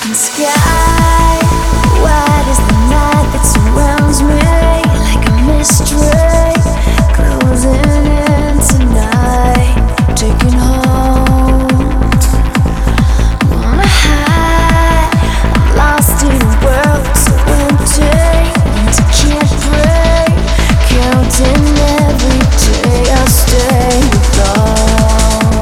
Sky, what is the night that surrounds me like a mystery, closing in tonight, taking hold on a high. I'm lost in a world so empty, and I can't break, counting every day I stay alone.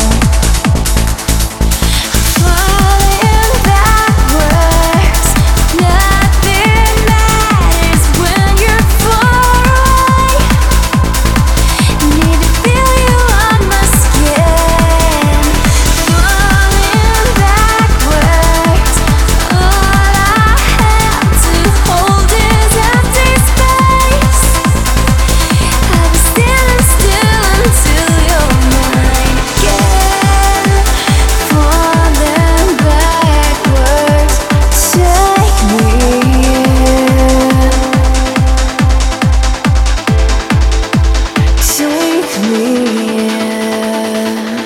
Falling backwards, nothing matters when you're far away. Need to feel you on my skin. Falling backwards, all I have to hold is empty space. I'll be standing still until you're mine again. Falling backwards, take me in.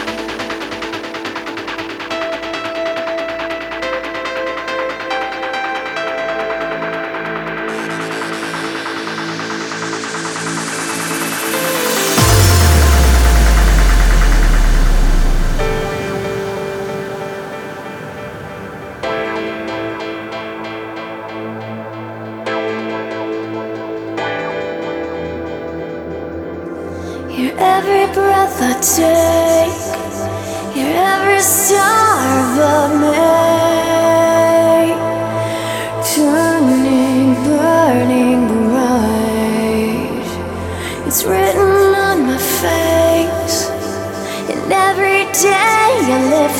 You're every breath I take, you're every star above me, turning, burning bright. It's written on my face, and every day I live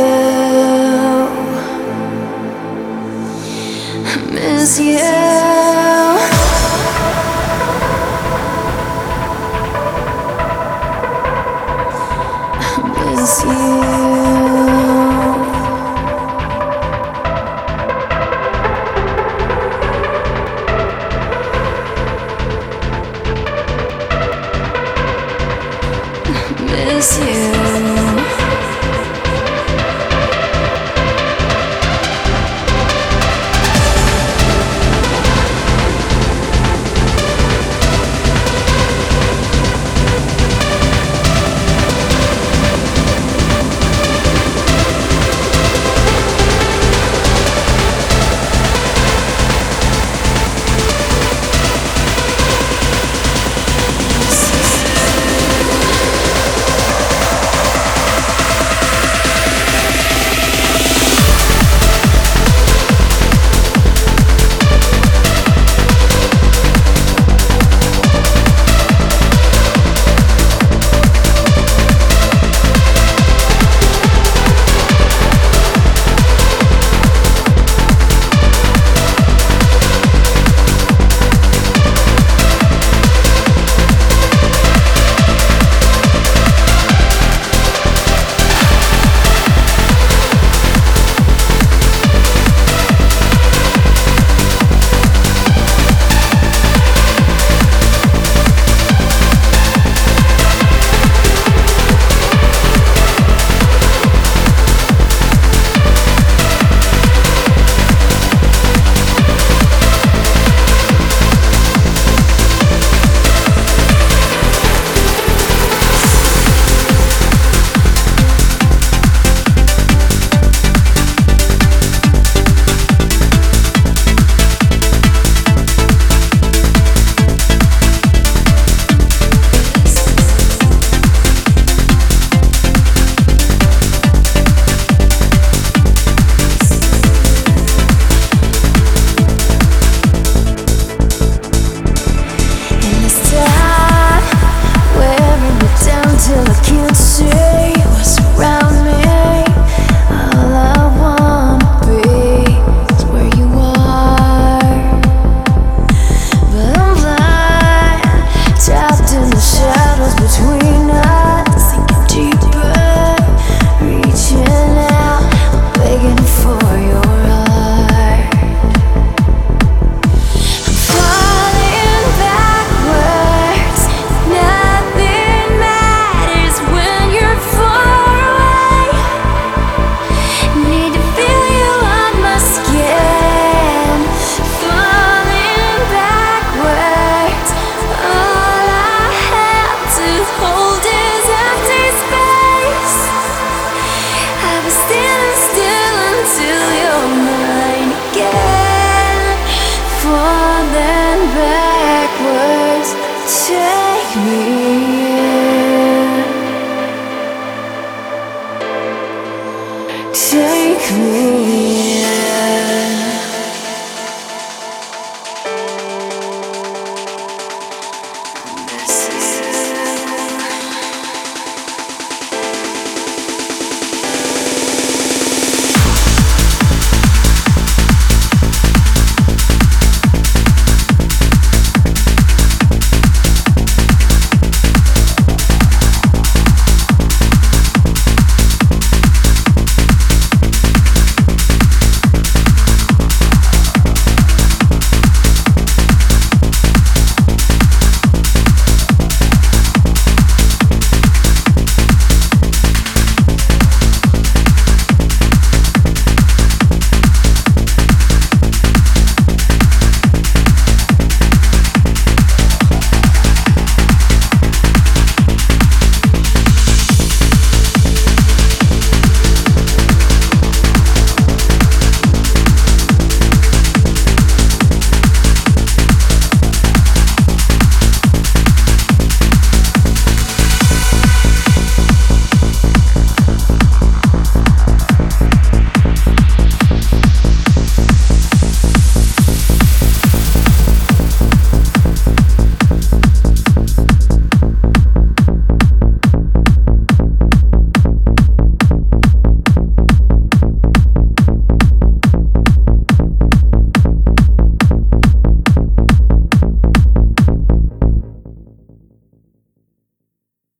through, I miss you. Miss you. Miss you. me.